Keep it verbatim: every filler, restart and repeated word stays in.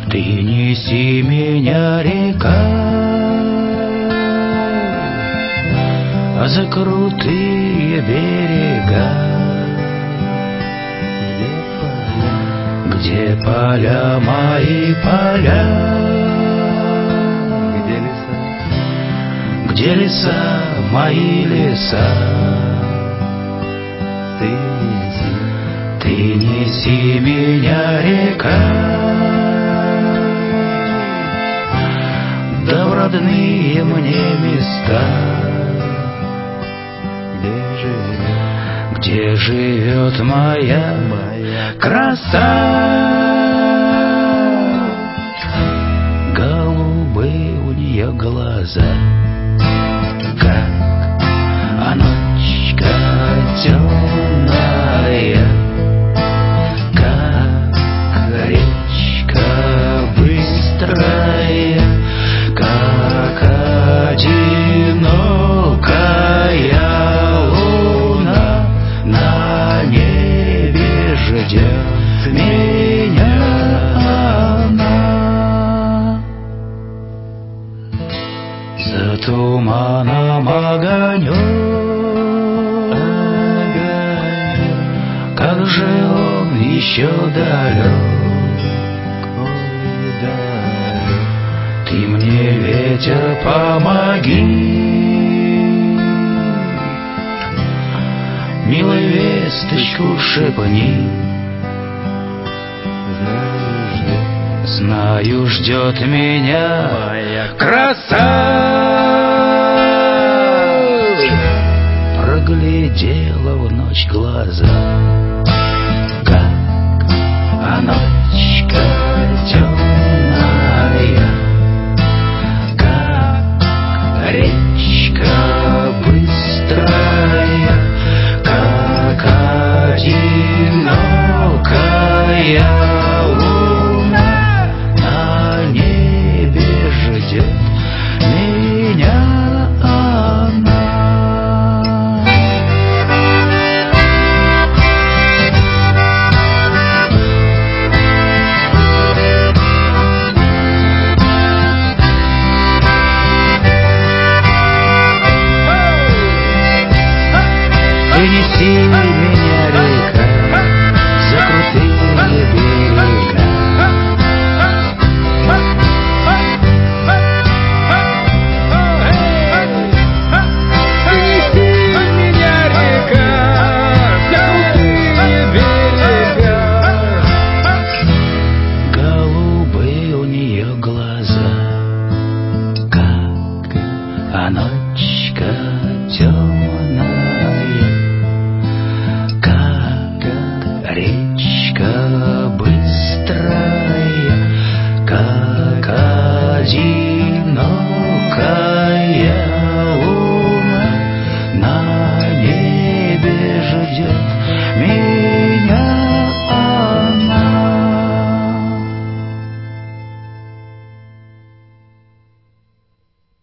Ты неси меня, река, за крутые берега, где поля мои поля, где леса, где леса мои леса. ты неси, Ты неси меня, река, да в родные мне места, где живет где живет моя моя краса. Голубые у нее глаза, как а ночка темная, как речка быстрая, как одинокая луна на небе ждет меня она. За туманом огонек, как же он еще далек. ой, далек. Ты мне, ветер, помоги, милой весточку шепни. Знаю, ждет Знаю, ждет меня моя краса. Проглядела в ночь глаза,